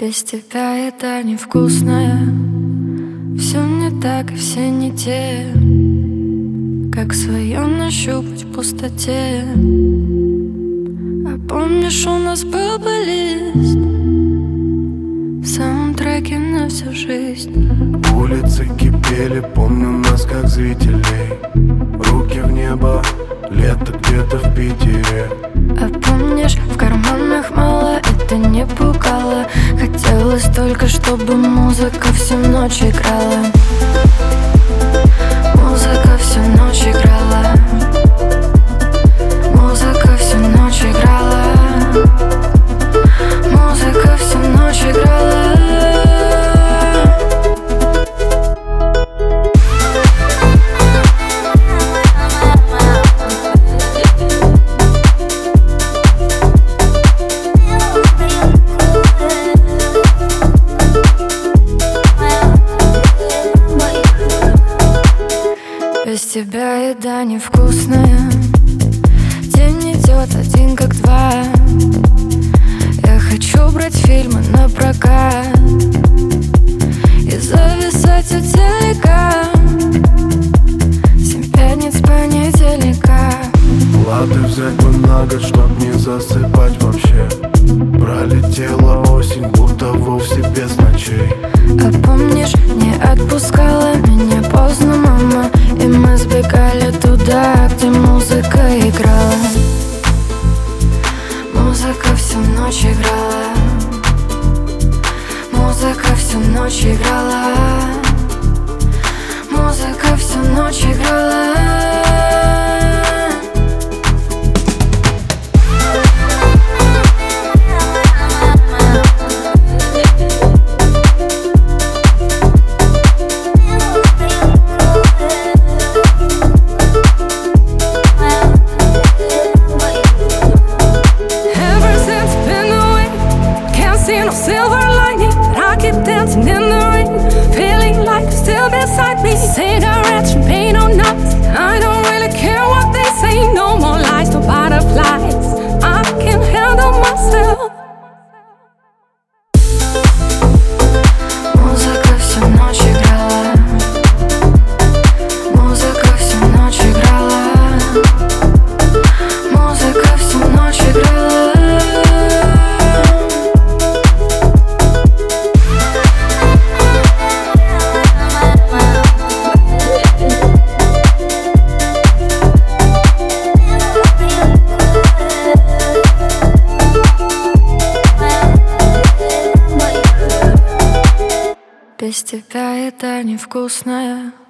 Без тебя еда невкусная, все не так и все не те, как свое нащупать в пустоте. А помнишь, у нас был плейлист, саундтреки на всю жизнь. Улицы кипели, помню нас как зрителей. Руки в небо, лето где-то в Питере. А помнишь, в карманах мало, это не пугало. Хотелось только, чтобы музыка всю ночь играла. Музыка всю ночь играла. Музыка всю ночь играла. Музыка всю ночь играла. Без тебя еда невкусная, день идет один как два. Я хочу брать фильмы на прокат и зависать у телека 7 пятниц понедельника. Латы взять бы на год, чтоб не засыпать вообще. Пролетела осень, будто вовсе без ночей. А помнишь, не отпускала меня поздно мама, и мы сбегали туда, где музыка играла. Музыка всю ночь играла. Музыка всю ночь играла. Музыка всю ночь играла. Silver lining, but I keep dancing in the rain, feeling like you're still beside me. Cigarettes, champagne or not, I don't really care what they say. No more lies, no butterflies, I can handle myself. Музыка всю ночь играла. Музыка всю ночь играла. Музыка всю ночь играла. Без тебя еда невкусная.